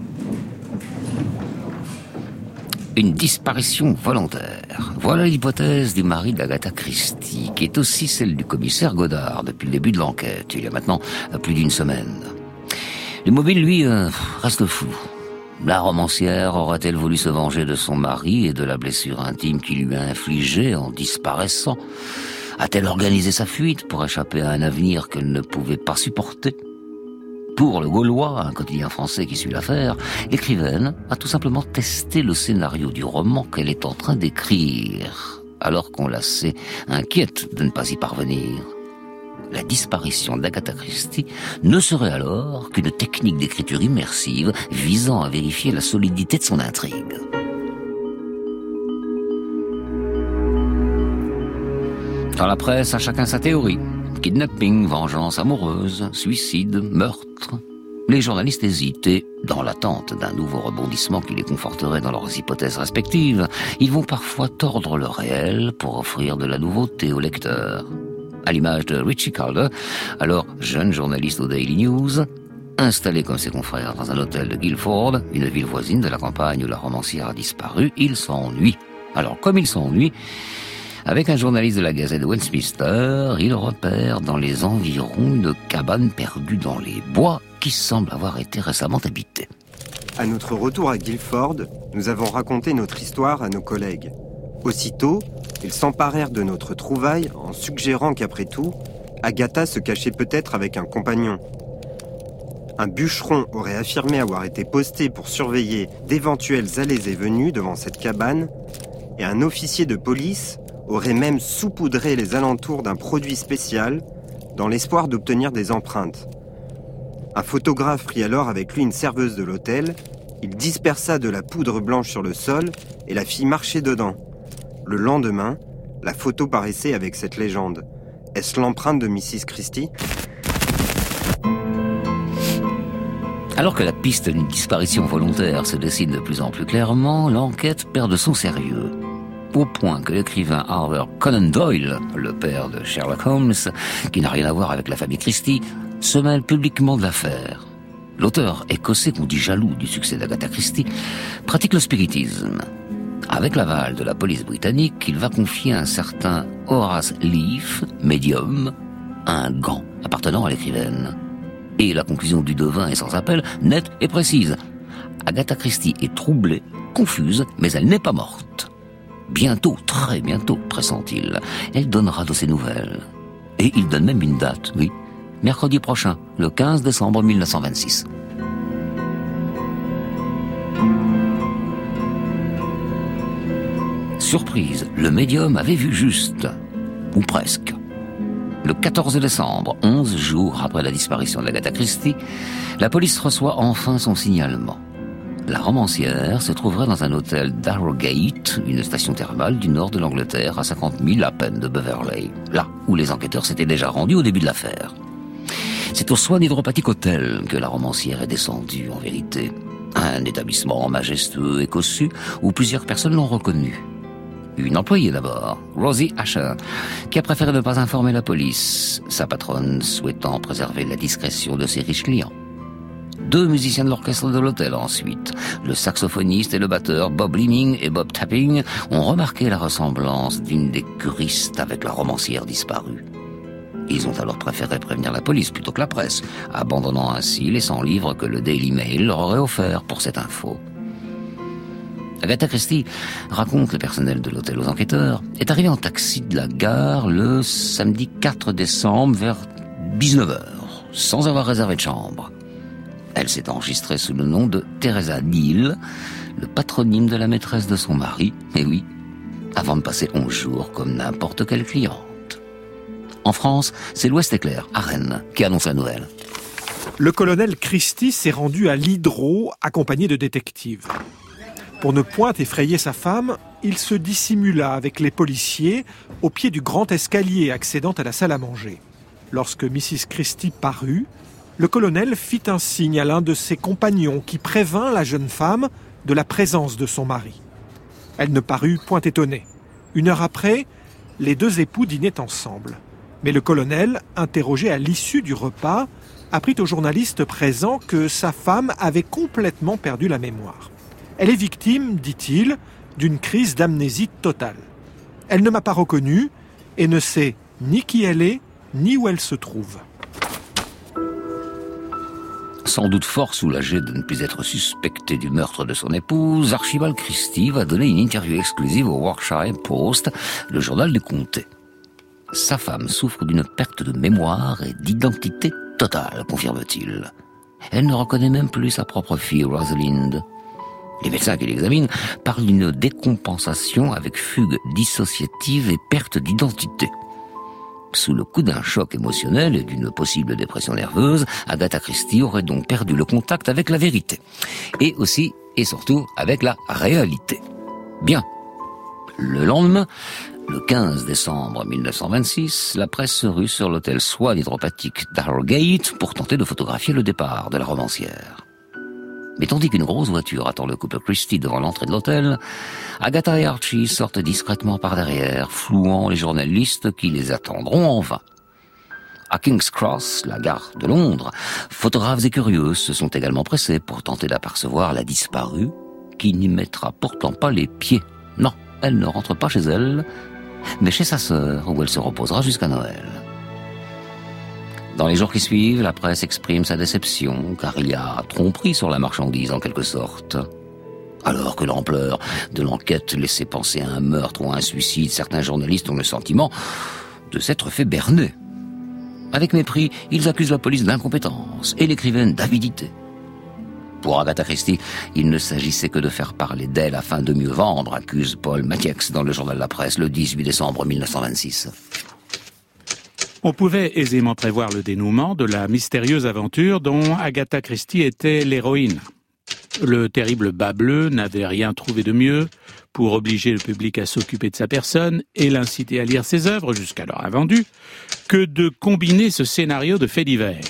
Une disparition volontaire. Voilà l'hypothèse du mari d'Agatha Christie, qui est aussi celle du commissaire Godard depuis le début de l'enquête, il y a maintenant plus d'une semaine. Le mobile, lui, euh, reste flou. La romancière aura-t-elle voulu se venger de son mari et de la blessure intime qu'il lui a infligée en disparaissant ? A-t-elle organisé sa fuite pour échapper à un avenir qu'elle ne pouvait pas supporter ? Pour le Gaulois, un quotidien français qui suit l'affaire, l'écrivaine a tout simplement testé le scénario du roman qu'elle est en train d'écrire, alors qu'on la sait inquiète de ne pas y parvenir. La disparition d'Agatha Christie ne serait alors qu'une technique d'écriture immersive visant à vérifier la solidité de son intrigue. Dans la presse, à chacun sa théorie. Kidnapping, vengeance amoureuse, suicide, meurtre. Les journalistes hésitent et, dans l'attente d'un nouveau rebondissement qui les conforterait dans leurs hypothèses respectives, ils vont parfois tordre le réel pour offrir de la nouveauté aux lecteurs. À l'image de Richie Calder, alors jeune journaliste au Daily News, installé comme ses confrères dans un hôtel de Guildford, une ville voisine de la campagne où la romancière a disparu, il s'ennuie. Alors, comme il s'ennuie, avec un journaliste de la Gazette de Westminster, il repère dans les environs une cabane perdue dans les bois qui semble avoir été récemment habitée. À notre retour à Guildford, nous avons raconté notre histoire à nos collègues. Aussitôt, ils s'emparèrent de notre trouvaille en suggérant qu'après tout, Agatha se cachait peut-être avec un compagnon. Un bûcheron aurait affirmé avoir été posté pour surveiller d'éventuelles allées et venues devant cette cabane, et un officier de police aurait même saupoudré les alentours d'un produit spécial dans l'espoir d'obtenir des empreintes. Un photographe prit alors avec lui une serveuse de l'hôtel, il dispersa de la poudre blanche sur le sol et la fit marcher dedans. Le lendemain, la photo paraissait avec cette légende. Est-ce l'empreinte de missus Christie ? Alors que la piste d'une disparition volontaire se dessine de plus en plus clairement, l'enquête perd de son sérieux. Au point que l'écrivain Arthur Conan Doyle, le père de Sherlock Holmes, qui n'a rien à voir avec la famille Christie, se mêle publiquement de l'affaire. L'auteur écossais qu'on dit jaloux du succès d'Agatha Christie pratique le spiritisme. Avec l'aval de la police britannique, il va confier un certain Horace Leaf, médium, un gant appartenant à l'écrivaine. Et la conclusion du devin est sans appel, nette et précise. Agatha Christie est troublée, confuse, mais elle n'est pas morte. Bientôt, très bientôt, pressent-il, elle donnera de ses nouvelles. Et il donne même une date, oui, mercredi prochain, le quinze décembre mille neuf cent vingt-six. Surprise, le médium avait vu juste, ou presque. Le quatorze décembre, onze jours après la disparition d'Agatha Christie, la police reçoit enfin son signalement. La romancière se trouverait dans un hôtel d'Harrogate, une station thermale du nord de l'Angleterre, à cinquante milles à peine de Beverley, là où les enquêteurs s'étaient déjà rendus au début de l'affaire. C'est au Swan Hydropathic Hotel que la romancière est descendue, en vérité. Un établissement majestueux et cossu où plusieurs personnes l'ont reconnue. Une employée d'abord, Rosie Asher, qui a préféré ne pas informer la police, sa patronne souhaitant préserver la discrétion de ses riches clients. Deux musiciens de l'orchestre de l'hôtel ensuite, le saxophoniste et le batteur Bob Leeming et Bob Tapping, ont remarqué la ressemblance d'une des choristes avec la romancière disparue. Ils ont alors préféré prévenir la police plutôt que la presse, abandonnant ainsi les cent livres que le Daily Mail leur aurait offert pour cette info. Agatha Christie, raconte le personnel de l'hôtel aux enquêteurs, est arrivée en taxi de la gare le samedi quatre décembre vers dix-neuf heures, sans avoir réservé de chambre. Elle s'est enregistrée sous le nom de Teresa Neal, le patronyme de la maîtresse de son mari, et oui, avant de passer onze jours comme n'importe quelle cliente. En France, c'est l'Ouest Éclair, à Rennes, qui annonce la nouvelle. Le colonel Christie s'est rendu à l'Hydro, accompagné de détectives. Pour ne point effrayer sa femme, il se dissimula avec les policiers au pied du grand escalier accédant à la salle à manger. Lorsque missus Christie parut, le colonel fit un signe à l'un de ses compagnons qui prévint la jeune femme de la présence de son mari. Elle ne parut point étonnée. Une heure après, les deux époux dînaient ensemble. Mais le colonel, interrogé à l'issue du repas, apprit aux journalistes présents que sa femme avait complètement perdu la mémoire. Elle est victime, dit-il, d'une crise d'amnésie totale. Elle ne m'a pas reconnu et ne sait ni qui elle est, ni où elle se trouve. Sans doute fort soulagé de ne plus être suspecté du meurtre de son épouse, Archibald Christie va donner une interview exclusive au Warwickshire Post, le journal du comté. Sa femme souffre d'une perte de mémoire et d'identité totale, confirme-t-il. Elle ne reconnaît même plus sa propre fille, Rosalind. Les médecins qui l'examinent parlent d'une décompensation avec fugue dissociative et perte d'identité. Sous le coup d'un choc émotionnel et d'une possible dépression nerveuse, Agatha Christie aurait donc perdu le contact avec la vérité. Et aussi, et surtout, avec la réalité. Bien. Le lendemain, le quinze décembre mille neuf cent vingt-six, la presse se rue sur l'hôtel Swan hydropathique d'Harrogate pour tenter de photographier le départ de la romancière. Mais tandis qu'une grosse voiture attend le couple Christie devant l'entrée de l'hôtel, Agatha et Archie sortent discrètement par derrière, flouant les journalistes qui les attendront en vain. À King's Cross, la gare de Londres, photographes et curieux se sont également pressés pour tenter d'apercevoir la disparue, qui n'y mettra pourtant pas les pieds. Non, elle ne rentre pas chez elle, mais chez sa sœur, où elle se reposera jusqu'à Noël. Dans les jours qui suivent, la presse exprime sa déception, car il y a tromperie sur la marchandise, en quelque sorte. Alors que l'ampleur de l'enquête laissait penser à un meurtre ou à un suicide, certains journalistes ont le sentiment de s'être fait berner. Avec mépris, ils accusent la police d'incompétence et l'écrivaine d'avidité. Pour Agatha Christie, il ne s'agissait que de faire parler d'elle afin de mieux vendre, accuse Paul Matiex dans le journal La Presse le dix-huit décembre mille neuf cent vingt-six. On pouvait aisément prévoir le dénouement de la mystérieuse aventure dont Agatha Christie était l'héroïne. Le terrible bas bleu n'avait rien trouvé de mieux pour obliger le public à s'occuper de sa personne et l'inciter à lire ses œuvres, jusqu'alors invendues, que de combiner ce scénario de faits divers.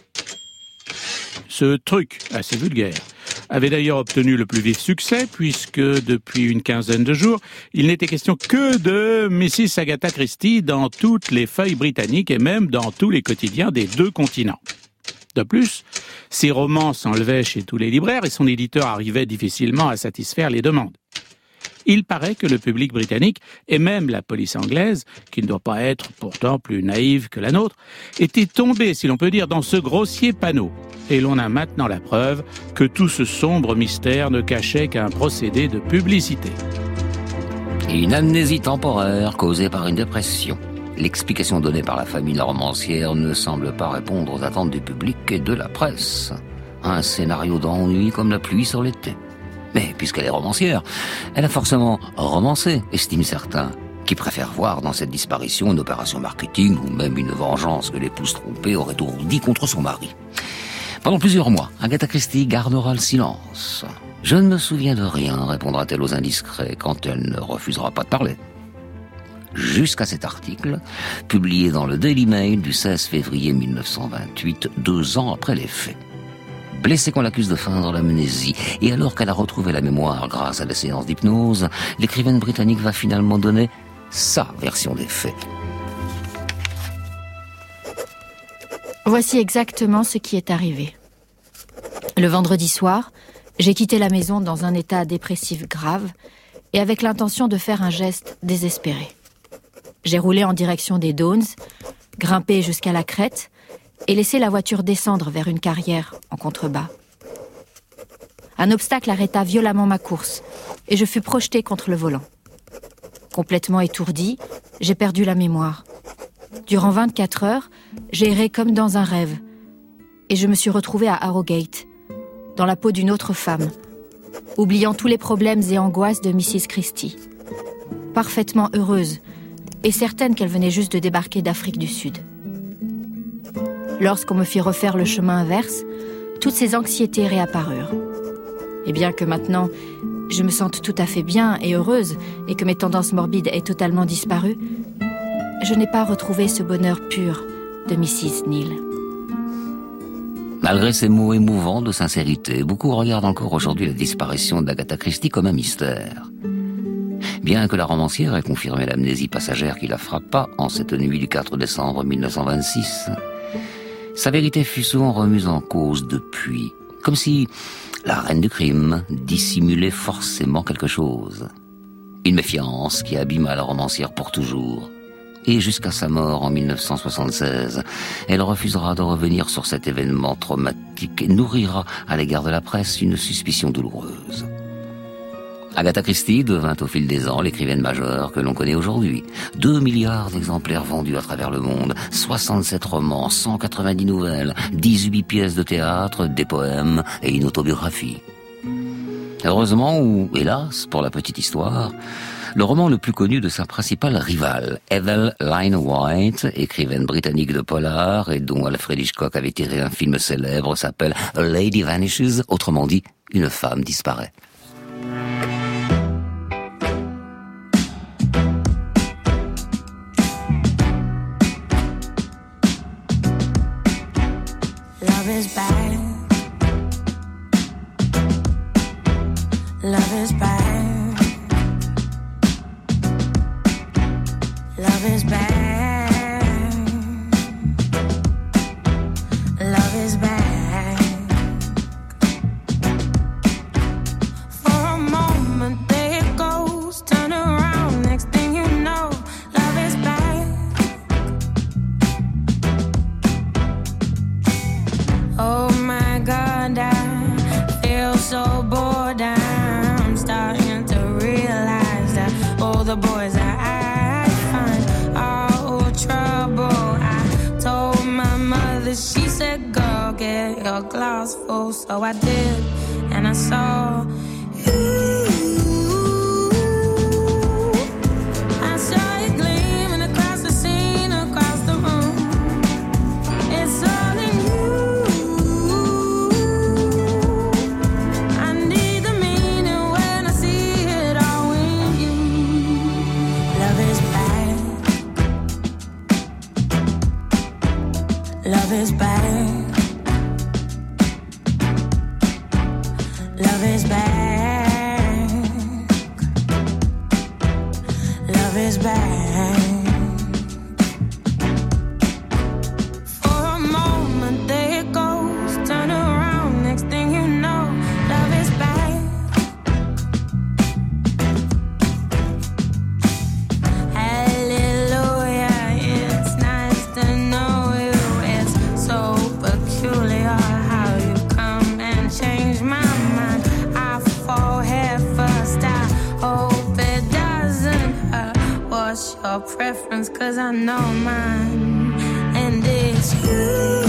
Ce truc, assez vulgaire, avait d'ailleurs obtenu le plus vif succès, puisque depuis une quinzaine de jours, il n'était question que de Missus Agatha Christie dans toutes les feuilles britanniques et même dans tous les quotidiens des deux continents. De plus, ses romans s'enlevaient chez tous les libraires et son éditeur arrivait difficilement à satisfaire les demandes. Il paraît que le public britannique, et même la police anglaise, qui ne doit pas être pourtant plus naïve que la nôtre, était tombé, si l'on peut dire, dans ce grossier panneau. Et l'on a maintenant la preuve que tout ce sombre mystère ne cachait qu'un procédé de publicité. Une amnésie temporaire causée par une dépression. L'explication donnée par la famille la romancière ne semble pas répondre aux attentes du public et de la presse. Un scénario d'ennui comme la pluie sur l'été. Mais puisqu'elle est romancière, elle a forcément romancé, estiment certains, qui préfèrent voir dans cette disparition une opération marketing ou même une vengeance que l'épouse trompée aurait ourdie contre son mari. Pendant plusieurs mois, Agatha Christie gardera le silence. « Je ne me souviens de rien », répondra-t-elle aux indiscrets quand elle ne refusera pas de parler. Jusqu'à cet article, publié dans le Daily Mail du seize février mille neuf cent vingt-huit, deux ans après les faits. Blessée qu'on l'accuse de feindre l'amnésie, et alors qu'elle a retrouvé la mémoire grâce à des séances d'hypnose, l'écrivaine britannique va finalement donner sa version des faits. Voici exactement ce qui est arrivé. Le vendredi soir, j'ai quitté la maison dans un état dépressif grave et avec l'intention de faire un geste désespéré. J'ai roulé en direction des Downs, grimpé jusqu'à la crête et laissé la voiture descendre vers une carrière en contrebas. Un obstacle arrêta violemment ma course et je fus projeté contre le volant. Complètement étourdi, j'ai perdu la mémoire. Durant vingt-quatre heures, j'ai erré comme dans un rêve et je me suis retrouvée à Harrogate, dans la peau d'une autre femme, oubliant tous les problèmes et angoisses de Missus Christie. Parfaitement heureuse et certaine qu'elle venait juste de débarquer d'Afrique du Sud. Lorsqu'on me fit refaire le chemin inverse, toutes ces anxiétés réapparurent. Et bien que maintenant, je me sente tout à fait bien et heureuse et que mes tendances morbides aient totalement disparu, je n'ai pas retrouvé ce bonheur pur de Missus Neal. Malgré ces mots émouvants de sincérité, beaucoup regardent encore aujourd'hui la disparition d'Agatha Christie comme un mystère. Bien que la romancière ait confirmé l'amnésie passagère qui la frappa en cette nuit du quatre décembre mille neuf cent vingt-six, sa vérité fut souvent remise en cause depuis, comme si la reine du crime dissimulait forcément quelque chose. Une méfiance qui abîma la romancière pour toujours. Et jusqu'à sa mort en mille neuf cent soixante-seize, elle refusera de revenir sur cet événement traumatique et nourrira à l'égard de la presse une suspicion douloureuse. Agatha Christie devint au fil des ans l'écrivaine majeure que l'on connaît aujourd'hui. Deux milliards d'exemplaires vendus à travers le monde, soixante-sept romans, cent quatre-vingt-dix nouvelles, dix-huit pièces de théâtre, des poèmes et une autobiographie. Heureusement ou hélas pour la petite histoire, le roman le plus connu de sa principale rivale, Ethel Lynne White, écrivaine britannique de polar et dont Alfred Hitchcock avait tiré un film célèbre, s'appelle A Lady Vanishes, autrement dit, une femme disparaît. Love is bad. Love is bad. Love is bad. Love is bad. For a moment there it goes, turn around, next thing you know, love is back. Oh my God, I feel so bored. I'm starting to realize that all the boys I find are all trouble. I told my mother, she said, girl, get your glass full. So I did, and I saw you. I saw you gleaming across the scene, across the room. It's all in you. I need the meaning when I see it all in you. Love is bad. Love is bad. Love is back. Love is back. For a moment there it goes, turn around, next thing you know, love is back. Hallelujah, it's nice to know you. It's so peculiar how you come and change my mind. I fall head first, I hope it doesn't hurt. What's your preference? Cause I know mine, and it's you.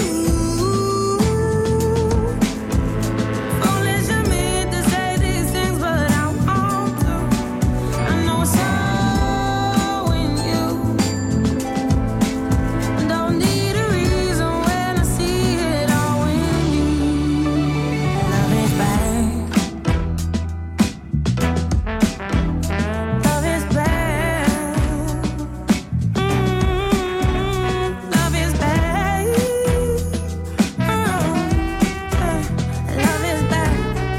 Foolish of me to say these things, but I want to. I know it's all in you. Don't need a reason when I see it all in you. Love is bad. Love is bad. Mm, love is bad. Oh, love is bad.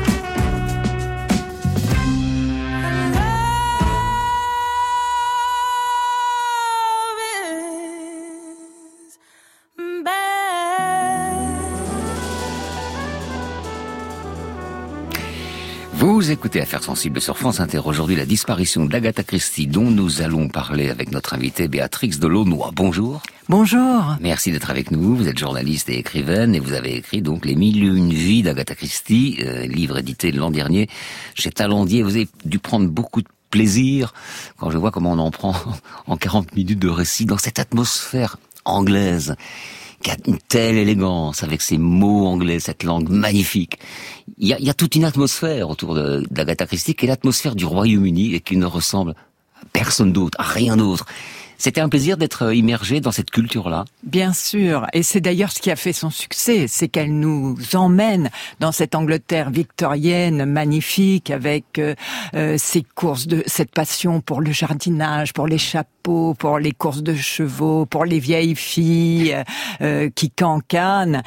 Vous écoutez Affaires sensibles sur France Inter. Aujourd'hui, la disparition d'Agatha Christie, dont nous allons parler avec notre invitée Béatrix Delaunoy. Bonjour. Bonjour. Merci d'être avec nous. Vous êtes journaliste et écrivaine et vous avez écrit donc Les Mille et Une Vies d'Agatha Christie, euh, livre édité l'an dernier chez Talandier. Vous avez dû prendre beaucoup de plaisir quand je vois comment on en prend en quarante minutes de récit dans cette atmosphère anglaise qui a une telle élégance, avec ces mots anglais, cette langue magnifique. Il y a, il y a toute une atmosphère autour de, d'Agatha Christie qui est l'atmosphère du Royaume-Uni et qui ne ressemble à personne d'autre, à rien d'autre. C'était un plaisir d'être immergé dans cette culture-là. Bien sûr, et c'est d'ailleurs ce qui a fait son succès, c'est qu'elle nous emmène dans cette Angleterre victorienne magnifique avec euh, euh, ces courses de cette passion pour le jardinage, pour les chapelles, chapeaux, pour les courses de chevaux, pour les vieilles filles euh, qui cancanent.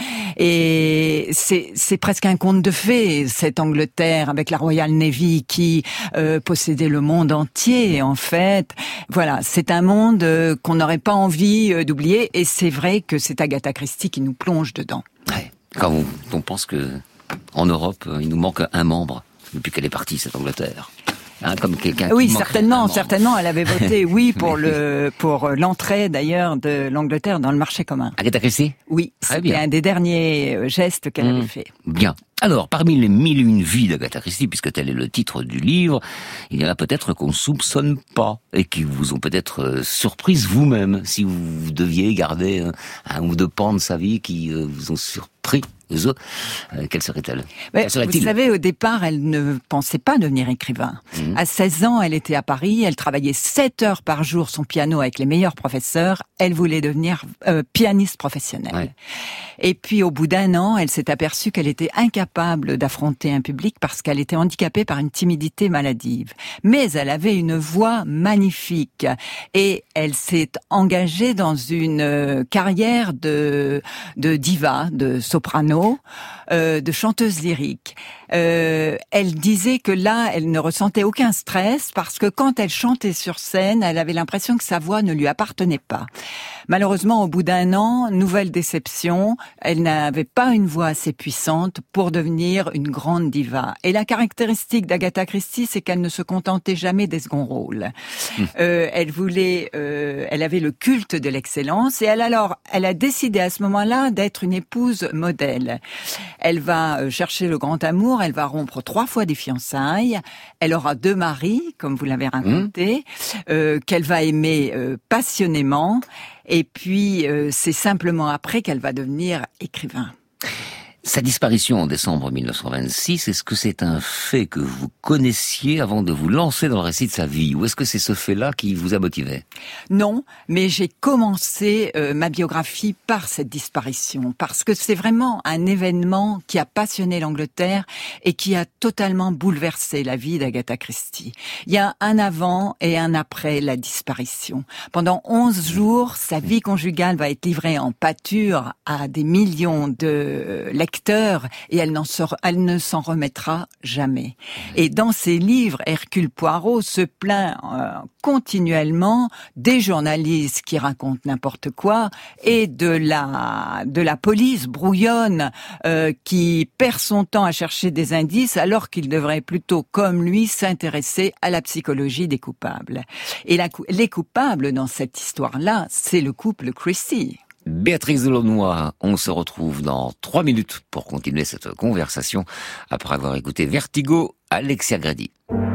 Et c'est, c'est presque un conte de fées, cette Angleterre, avec la Royal Navy qui euh, possédait le monde entier, en fait. Voilà, c'est un monde euh, qu'on n'aurait pas envie euh, d'oublier. Et c'est vrai que c'est Agatha Christie qui nous plonge dedans. Ouais. Quand on, on pense que en Europe, il nous manque un membre depuis qu'elle est partie, cette Angleterre. Hein, comme quelqu'un oui, qui certainement, certainement, elle avait voté oui pour le pour l'entrée d'ailleurs de l'Angleterre dans le marché commun. Agatha Christie ? Oui, c'était un des derniers gestes qu'elle mmh, avait fait. Bien. Alors, parmi les mille et une vies d'Agatha Christie, puisque tel est le titre du livre, il y en a peut-être qu'on ne soupçonne pas et qui vous ont peut-être euh, surprise vous-même, si vous deviez garder euh, un ou deux pans de sa vie qui euh, vous ont surpris. Euh, quelle serait-elle ? Mais, vous savez, au départ, elle ne pensait pas devenir écrivain. Mmh. À seize ans, elle était à Paris, elle travaillait sept heures par jour son piano avec les meilleurs professeurs. Elle voulait devenir euh, pianiste professionnelle. Ouais. Et puis, au bout d'un an, elle s'est aperçue qu'elle était incapable d'affronter un public parce qu'elle était handicapée par une timidité maladive. Mais elle avait une voix magnifique et elle s'est engagée dans une carrière de, de diva, de soprano, Euh, de chanteuse lyrique. Euh, elle disait que là, elle ne ressentait aucun stress parce que quand elle chantait sur scène, elle avait l'impression que sa voix ne lui appartenait pas. Malheureusement, au bout d'un an, nouvelle déception, elle n'avait pas une voix assez puissante pour devenir une grande diva. Et la caractéristique d'Agatha Christie, c'est qu'elle ne se contentait jamais des seconds rôles. Mmh. Euh, elle voulait, euh, elle avait le culte de l'excellence et elle alors, elle a décidé à ce moment-là d'être une épouse modèle. Elle va chercher le grand amour, elle va rompre trois fois des fiançailles, elle aura deux maris, comme vous l'avez raconté, mmh. euh, qu'elle va aimer euh, passionnément, et puis euh, c'est simplement après qu'elle va devenir écrivain. Sa disparition en décembre mille neuf cent vingt-six, est-ce que c'est un fait que vous connaissiez avant de vous lancer dans le récit de sa vie, ou est-ce que c'est ce fait-là qui vous a motivé ? Non, mais j'ai commencé euh, ma biographie par cette disparition, parce que c'est vraiment un événement qui a passionné l'Angleterre et qui a totalement bouleversé la vie d'Agatha Christie. Il y a un avant et un après la disparition. Pendant onze jours, sa vie conjugale va être livrée en pâture à des millions de lecteurs, et elle, n'en sort, elle ne s'en remettra jamais. Et dans ses livres, Hercule Poirot se plaint euh, continuellement des journalistes qui racontent n'importe quoi et de la de la police brouillonne euh, qui perd son temps à chercher des indices alors qu'il devrait plutôt, comme lui, s'intéresser à la psychologie des coupables. Et la, les coupables dans cette histoire-là, c'est le couple Christie. Béatrice Delaunoy, on se retrouve dans trois minutes pour continuer cette conversation après avoir écouté Vertigo, Alexia Grady.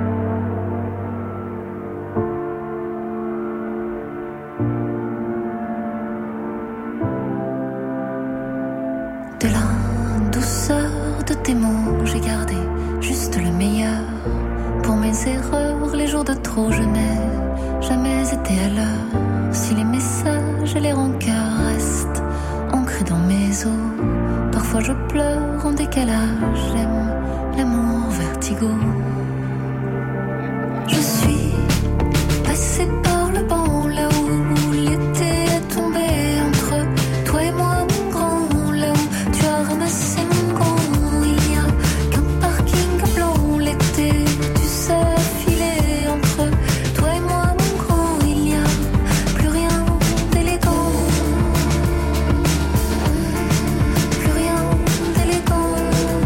De la douceur de tes mots, j'ai gardé juste le meilleur. Pour mes erreurs, les jours de trop, je n'ai jamais été à l'heure. Si les messages et les rancœurs restent ancrés dans mes os, parfois je pleure en décalage, j'aime l'amour vertigo. Je suis passée par le banc là où l'été est tombé entre toi et moi, mon grand, là où tu as ramassé mon gant. Il n'y a qu'un parking blanc l'été, tu sais, filer entre toi et moi, mon grand. Il n'y a plus rien d'élégant, plus rien d'élégant.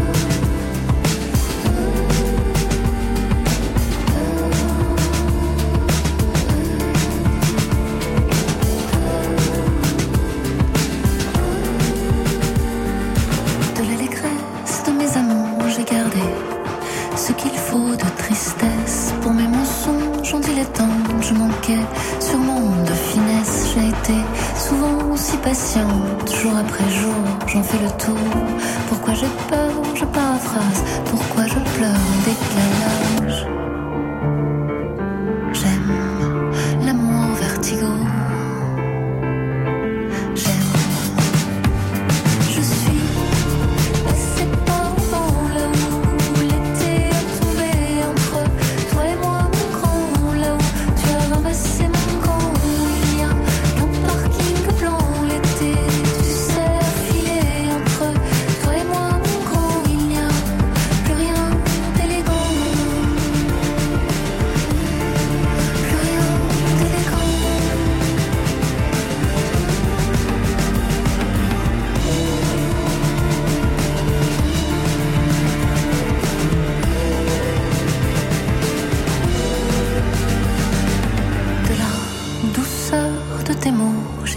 De l'allégresse de mes amours, j'ai gardé ce qu'il faut de tristesse. Pour mes mensonges, j'en dilettante, je manquais sûrement de finesse. J'ai été souvent aussi patiente, jour après jour, j'en fais le tour. Pourquoi j'ai peur, je paraphrase, pourquoi je pleure en décalage. J'aime l'amour vertigo. J'aime. Je suis passée par le vent là où l'été est tombé entre toi et moi, mon grand, là où tu as ramassé mon gant.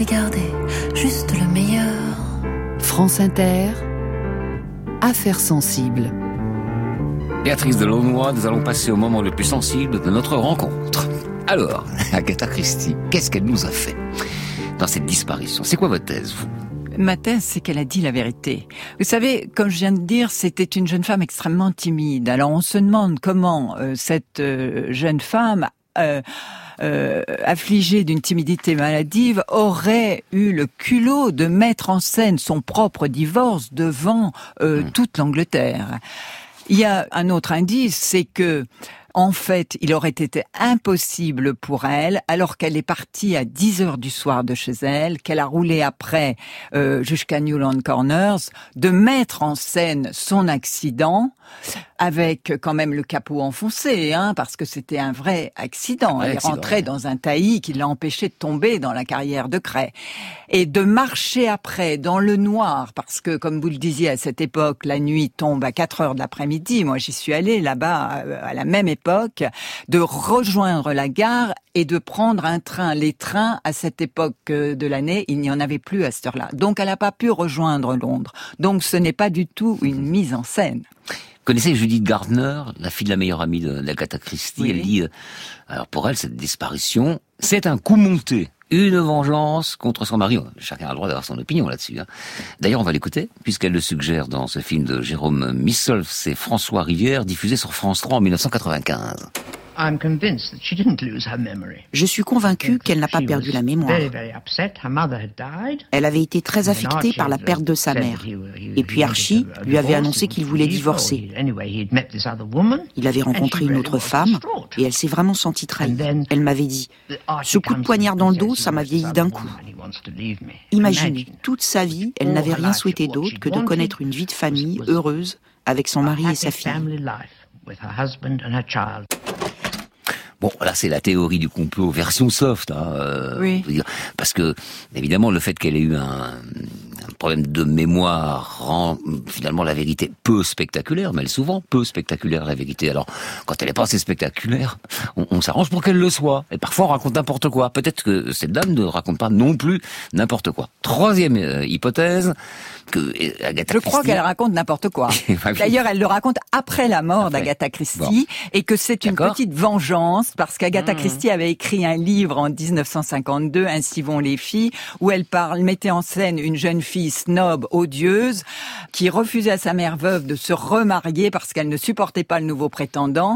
j'ai gardé juste le meilleur. France Inter, Affaires sensibles. Béatrice Delaunoy, nous allons passer au moment le plus sensible de notre rencontre. Alors, Agatha Christie, qu'est-ce qu'elle nous a fait dans cette disparition? C'est quoi votre thèse, vous? Ma thèse, c'est qu'elle a dit la vérité. Vous savez, comme je viens de dire, c'était une jeune femme extrêmement timide. Alors on se demande comment euh, cette euh, jeune femme euh, euh, affligée d'une timidité maladive aurait eu le culot de mettre en scène son propre divorce devant euh, mmh. toute l'Angleterre. Il y a un autre indice, c'est que en fait, il aurait été impossible pour elle, alors qu'elle est partie à dix heures du soir de chez elle, qu'elle a roulé après euh, jusqu'à Newland Corners, de mettre en scène son accident avec quand même le capot enfoncé, hein, parce que c'était un vrai accident. Ouais, elle est rentrée ouais. dans un taillis qui l'a empêchée de tomber dans la carrière de craie. Et de marcher après dans le noir, parce que, comme vous le disiez, à cette époque, la nuit tombe à quatre heures de l'après-midi. Moi, j'y suis allée là-bas à la même époque, de rejoindre la gare et de prendre un train. Les trains, à cette époque de l'année, il n'y en avait plus à cette heure-là. Donc, elle n'a pas pu rejoindre Londres. Donc, ce n'est pas du tout une mise en scène. Vous connaissez Judith Gardner, la fille de la meilleure amie d'Agatha Christie. Oui. Elle dit, euh, alors pour elle, cette disparition, c'est un coup monté, une vengeance contre son mari. Chacun a le droit d'avoir son opinion là-dessus. Hein. D'ailleurs, on va l'écouter, puisqu'elle le suggère dans ce film de Jérôme Missolf, c'est François Rivière, diffusé sur France trois en dix-neuf cent quatre-vingt-quinze. Je suis convaincu qu'elle n'a pas perdu la mémoire. Elle avait été très affectée par la perte de sa mère. Et puis Archie lui avait annoncé qu'il voulait divorcer. Il avait rencontré une autre femme et elle s'est vraiment sentie trahie. Elle m'avait dit « Ce coup de poignard dans le dos, ça m'a vieilli d'un coup. » Imaginez, toute sa vie, elle n'avait rien souhaité d'autre que de connaître une vie de famille heureuse avec son mari et sa fille. Bon, là, c'est la théorie du complot version soft, hein, euh, oui. Parce que, évidemment, le fait qu'elle ait eu un, un problème de mémoire rend finalement la vérité peu spectaculaire, mais elle est souvent peu spectaculaire, la vérité. Alors, quand elle est pas assez spectaculaire, on, on s'arrange pour qu'elle le soit. Et parfois, on raconte n'importe quoi. Peut-être que cette dame ne raconte pas non plus n'importe quoi. Troisième euh, hypothèse, que Agatha Je Christie... crois qu'elle raconte n'importe quoi. D'ailleurs, elle le raconte après la mort après. d'Agatha Christie, bon. et que c'est une D'accord. petite vengeance, parce qu'Agatha mmh. Christie avait écrit un livre en dix-neuf cent cinquante-deux, Ainsi vont les filles, où elle parle, mettait en scène une jeune fille snob, odieuse, qui refusait à sa mère veuve de se remarier parce qu'elle ne supportait pas le nouveau prétendant,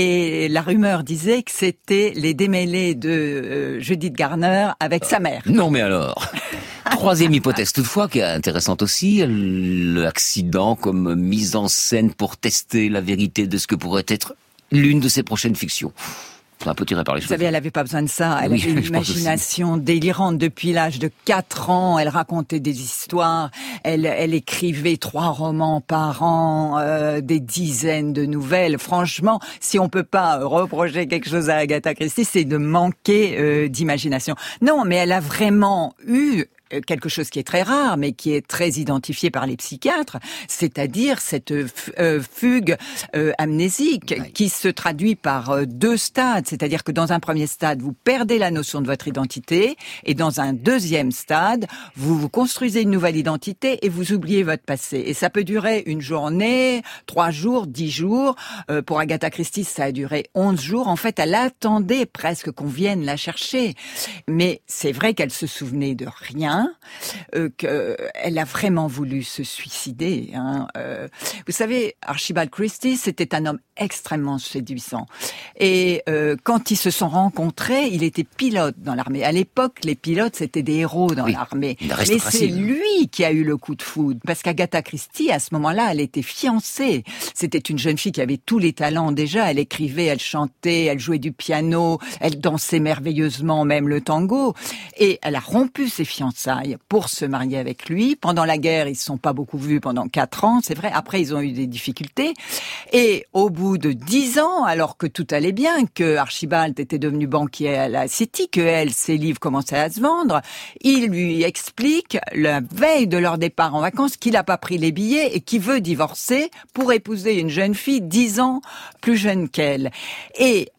et la rumeur disait que c'était les démêlés de euh, Judith Gardner avec euh, sa mère. Non mais alors Troisième hypothèse toutefois, qui est intéressante aussi, l'accident comme mise en scène pour tester la vérité de ce que pourrait être l'une de ses prochaines fictions. C'est un peu tiré par les cheveux. Vous savez, elle n'avait pas besoin de ça. Elle oui, avait une imagination délirante depuis l'âge de quatre ans. Elle racontait des histoires. Elle, elle écrivait trois romans par an, euh, des dizaines de nouvelles. Franchement, si on peut pas reprocher quelque chose à Agatha Christie, c'est de manquer euh, d'imagination. Non, mais elle a vraiment eu quelque chose qui est très rare, mais qui est très identifié par les psychiatres, c'est-à-dire cette euh, fugue euh, amnésique oui. qui se traduit par euh, deux stades, c'est-à-dire que dans un premier stade, vous perdez la notion de votre identité, et dans un deuxième stade, vous vous construisez une nouvelle identité et vous oubliez votre passé. Et ça peut durer une journée, trois jours, dix jours. Euh, pour Agatha Christie, ça a duré onze jours. En fait, elle attendait presque qu'on vienne la chercher. Mais c'est vrai qu'elle se souvenait de rien. Euh, qu'elle a vraiment voulu se suicider. Hein. Euh, vous savez, Archibald Christie, c'était un homme extrêmement séduisant. Et euh, quand ils se sont rencontrés, il était pilote dans l'armée. À l'époque, les pilotes, c'était des héros dans oui, l'armée. Mais c'est lui qui a eu le coup de foudre. Parce qu'Agatha Christie, à ce moment-là, elle était fiancée. C'était une jeune fille qui avait tous les talents déjà. Elle écrivait, elle chantait, elle jouait du piano, elle dansait merveilleusement, même le tango. Et elle a rompu ses fiançailles pour se marier avec lui. Pendant la guerre, ils se sont pas beaucoup vus pendant quatre ans, c'est vrai. Après, ils ont eu des difficultés. Et au bout de dix ans, alors que tout allait bien, que Archibald était devenu banquier à la City, que elle, ses livres commençaient à se vendre, il lui explique, la veille de leur départ en vacances, qu'il n'a pas pris les billets et qu'il veut divorcer pour épouser une jeune fille dix ans plus jeune qu'elle. Et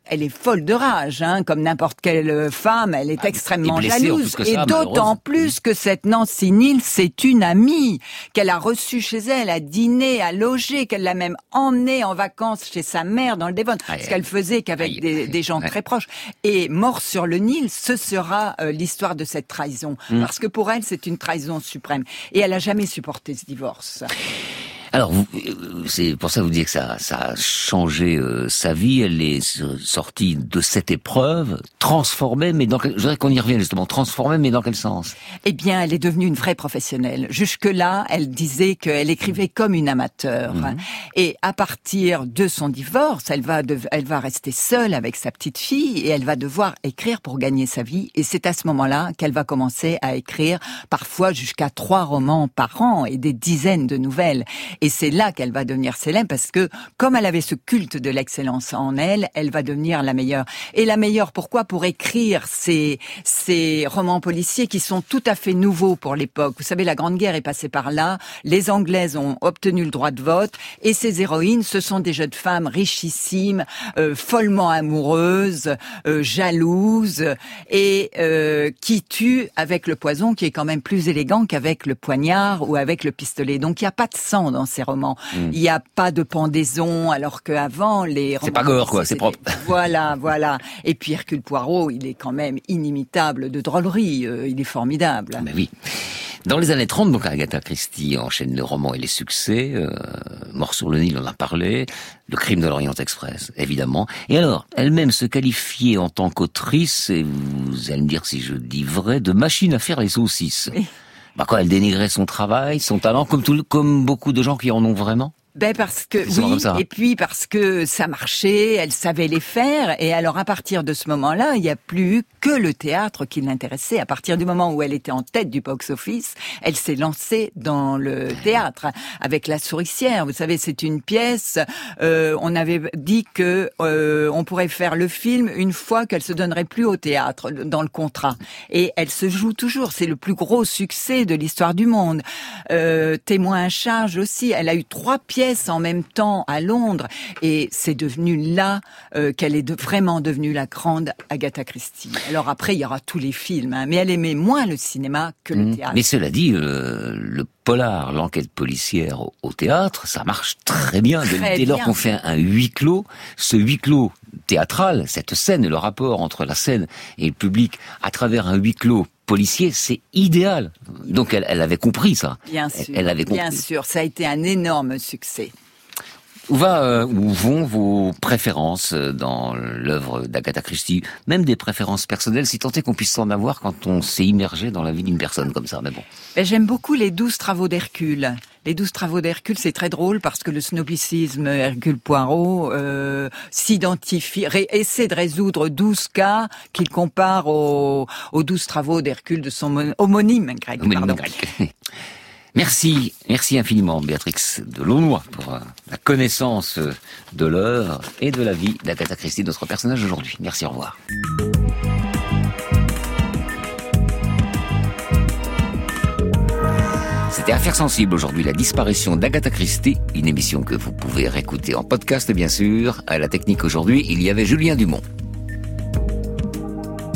elle est folle de rage, hein, comme n'importe quelle femme, elle est ah, extrêmement et jalouse. Et ça, d'autant plus que cette Nancy Neal, c'est une amie qu'elle a reçue chez elle, à dîner, à loger, qu'elle l'a même emmenée en vacances chez sa mère dans le Devon, aïe, ce qu'elle faisait qu'avec aïe, des, des gens aïe. très proches. Et Mort sur le Nil, ce sera euh, l'histoire de cette trahison, mmh. parce que pour elle, c'est une trahison suprême. Et elle a jamais supporté ce divorce. Alors, vous, c'est pour ça que vous dites que ça, ça a changé euh, sa vie. Elle est sortie de cette épreuve, transformée, mais dans quel, je voudrais qu'on y revienne justement, transformée, mais dans quel sens? Eh bien, elle est devenue une vraie professionnelle. Jusque-là, elle disait qu'elle écrivait comme une amateur. Mmh. Et à partir de son divorce, elle va, de, elle va rester seule avec sa petite fille et elle va devoir écrire pour gagner sa vie. Et c'est à ce moment-là qu'elle va commencer à écrire parfois jusqu'à trois romans par an et des dizaines de nouvelles. Et c'est là qu'elle va devenir célèbre parce que, comme elle avait ce culte de l'excellence en elle, elle va devenir la meilleure. Et la meilleure, pourquoi? Pour écrire ces, ces romans policiers qui sont tout à fait nouveaux pour l'époque. Vous savez, la Grande Guerre est passée par là, les Anglaises ont obtenu le droit de vote, et ces héroïnes, ce sont des jeunes femmes richissimes, euh, follement amoureuses, euh, jalouses, et euh, qui tuent avec le poison, qui est quand même plus élégant qu'avec le poignard ou avec le pistolet. Donc il n'y a pas de sang dans ces romans. Mmh. Il n'y a pas de pendaison, alors qu'avant, les romans... C'est pas gore, quoi, c'est propre. Voilà, voilà. Et puis Hercule Poirot, il est quand même inimitable de drôlerie, euh, il est formidable. Mais oui. Dans les années trente, donc Agatha Christie enchaîne les romans et les succès. Euh, Mort sur le Nil, on en a parlé. Le Crime de l'Orient Express, évidemment. Et alors, elle-même se qualifiait en tant qu'autrice, et vous allez me dire si je dis vrai, de machine à faire les saucisses. Oui. Bah quoi, elle dénigrait son travail, son talent, comme tout, comme beaucoup de gens qui en ont vraiment? Ben parce que oui, et puis parce que ça marchait, elle savait les faire, et alors à partir de ce moment-là, il n'y a plus que le théâtre qui l'intéressait. À partir du moment où elle était en tête du box-office, elle s'est lancée dans le théâtre avec La Souricière. Vous savez, c'est une pièce. Euh, on avait dit que euh, on pourrait faire le film une fois qu'elle se donnerait plus au théâtre dans le contrat, et elle se joue toujours. C'est le plus gros succès de l'histoire du monde. Euh, Témoin à charge aussi. Elle a eu trois pièces en même temps à Londres, et c'est devenu là euh, qu'elle est de, vraiment devenue la grande Agatha Christie. Alors après, il y aura tous les films, hein, mais elle aimait moins le cinéma que le théâtre. Mais cela dit, euh, le polar, l'enquête policière au, au théâtre, ça marche très bien. Très Dès lors qu'on fait un, un huis clos, ce huis clos théâtral, cette scène, le rapport entre la scène et le public à travers un huis clos policier, c'est idéal. Donc elle, elle avait compris ça. Bien sûr, elle, elle avait compris. Bien sûr, ça a été un énorme succès. Où va, euh, où vont vos préférences dans l'œuvre d'Agatha Christie? Même des préférences personnelles, si tant est qu'on puisse s'en avoir quand on s'est immergé dans la vie d'une personne comme ça. Mais bon. Ben, j'aime beaucoup les douze travaux d'Hercule. Les douze travaux d'Hercule, c'est très drôle parce que le snobicisme Hercule Poirot euh, s'identifie, ré, essaie de résoudre douze cas qu'il compare aux, aux douze travaux d'Hercule de son homonyme grec. Homonyme pardon. grec. Merci, merci infiniment Béatrix de Launois pour euh, la connaissance de l'œuvre et de la vie d'Agatha Christie, notre personnage aujourd'hui. Merci, au revoir. C'était Affaires sensibles aujourd'hui, la disparition d'Agatha Christie, une émission que vous pouvez réécouter en podcast bien sûr. À la technique aujourd'hui, il y avait Julien Dumont.